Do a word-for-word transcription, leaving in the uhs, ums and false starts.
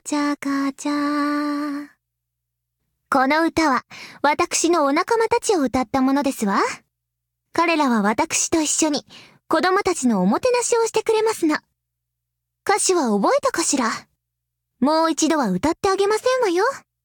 チャカチャ。この歌は私のお仲間たちを歌ったものですわ。彼らは私と一緒に子供たちのおもてなしをしてくれますの。歌詞は覚えたかしら？もう一度は歌ってあげませんわよ。